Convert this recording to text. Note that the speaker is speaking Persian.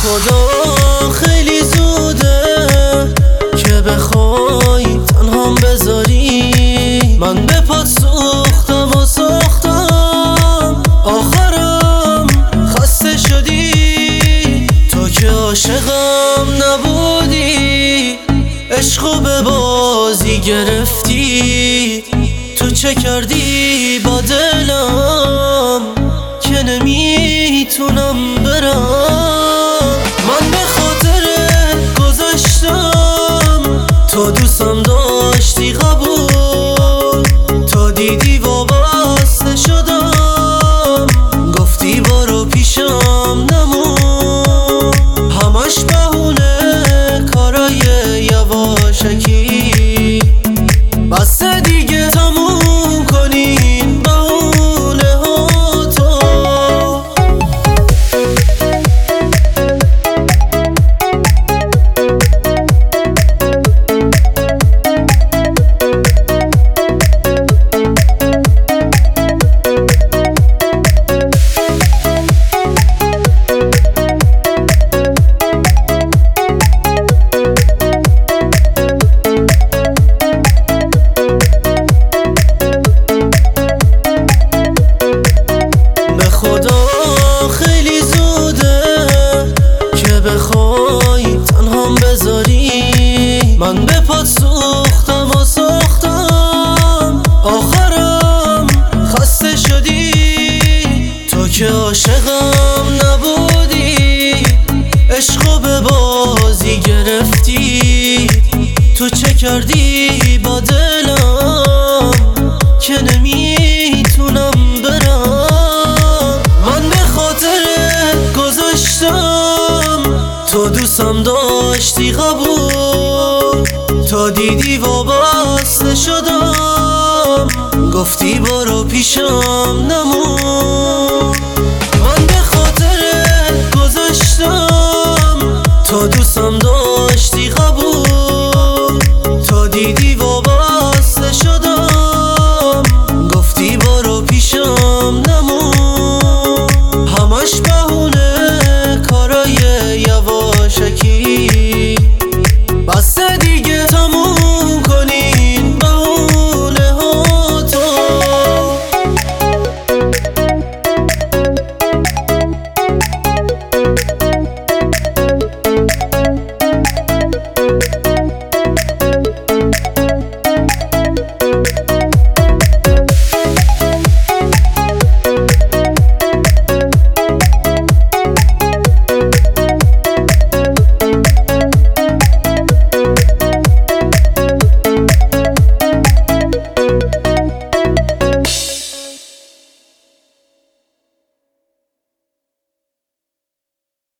خدا خیلی زوده که بخوای تنهام بذاری. من به پات سوختم و ساختم، آخرم خسته شدی. تو که عاشقم نبودی، عشقو به بازی گرفتی. تو چه کردی با دلم که نمیتونم برم. من به خاطر گذاشتم، تو دوستم داشتی قبول. تا دیدی وابسته شدم، گفتی برو پیشم نمون. همش بهونه کارای یواشکی، بس دیگه تموم کنین بهونه ها تو. خدا خیلی زوده که بخوای تنهام بذاری. من به پات سوختم و ساختم، آخرم خسته شدی. تو که عاشقم نبودی، عشقو به بازی گرفتی. تو چه کردی با دلم که نمیتونم برم. تو دوستم داشتی قبول. تا دیدی وابسته شدم، گفتی برو پیشم نمون. من به خاطر گذاشتم، تو دوستم داشتی